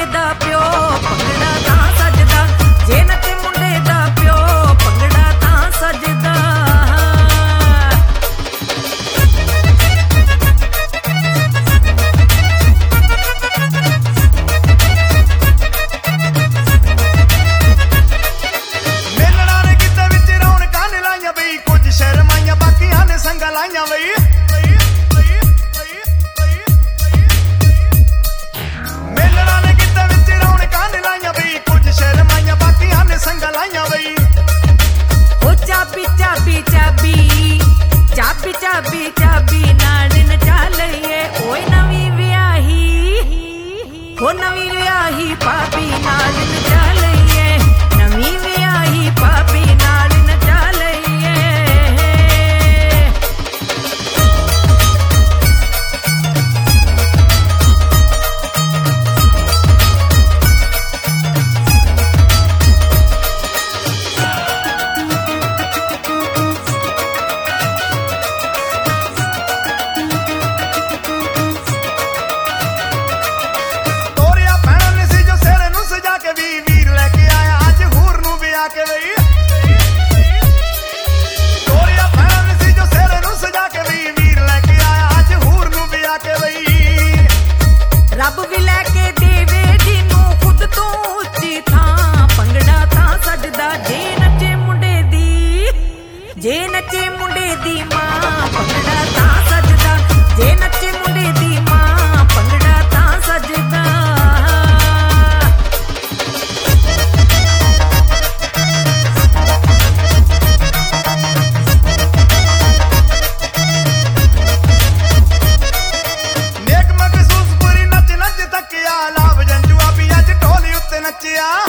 दा प्यो भंगड़ा तां सजदा, जे नचे मुंडे दा प्यो भंगड़ा तां सजदा। मेलना ने किते विच रौनकां ने लाइयां बई, कुछ शर्माइयां बाकियां ने संगां लाइयां बई। मेलना ने किते विच रौनकां ने लाइयां बई, कुछ शर्माइयां बाकियां ने संगां लाइयां बई। ओ चाबी चाबी चाबी चाबी चाबी चाबी नाल नचा लईए, ओए नवी विआही हो नवी विआही भाभी नाल नचा लईए, नवी विआही भाभी नाल नचा लईए। ਤੋਰਿਆ ਭੈਣ ਨੇ ਸੀ ਜੋ ਸਿਰ ਨੂੰ ਸਜਾ ਕੇ ਵੀ, ਵੀਰ ਲੈ ਕੇ ਆਇਆ ਅੱਜ ਹੂਰ ਨੂੰ ਵਿਆਹ ਕੇ ਬਈ। ਤੋਰਿਆ ਭੈਣ ਨੇ ਸੀ ਜੋ ਸਿਰ ਨੂੰ ਸਜਾ ਕੇ ਵੀ, ਵੀਰ ਲੈ ਕੇ ਆਇਆ ਅੱਜ ਹੂਰ ਨੂੰ ਵਿਆਹ ਕੇ ਬਈ। ਰੱਬ ਵੀ ਲੈ ਕੇ ਦੇਵੇ ਜਿਹਨੂੰ ਖੁਦ ਤੋਂ ਉੱਚੀ ਥਾਂ, ਭੰਗੜਾ ਤਾਂ ਸਜਦਾ ਜੇ ਨੱਚੇ ਮੁੰਡੇ ਦੀ, ਜੇ ਨੱਚੇ ਮੁੰਡੇ ਦੀ ਮਾਂ ਭੰਗੜਾ ਤਾਂ ਸਜਦਾ, ਜੇ ਨੱਚੇ ਮੁੰਡੇ ਦੀ ਮਾਂ ਭੰਗੜਾ ਤਾਂ ਸਜਦਾ। ਨੇਕ ਮਖਸੂਸ ਪੂਰੀ ਨੱਚ ਨੱਚ ਥੱਕਿਆ, ਲਾਭ ਜੰਜੂਆ ਵੀ ਅੱਜ ਢੋਲੀ ਉੱਤੇ ਨੱਚਿਆ।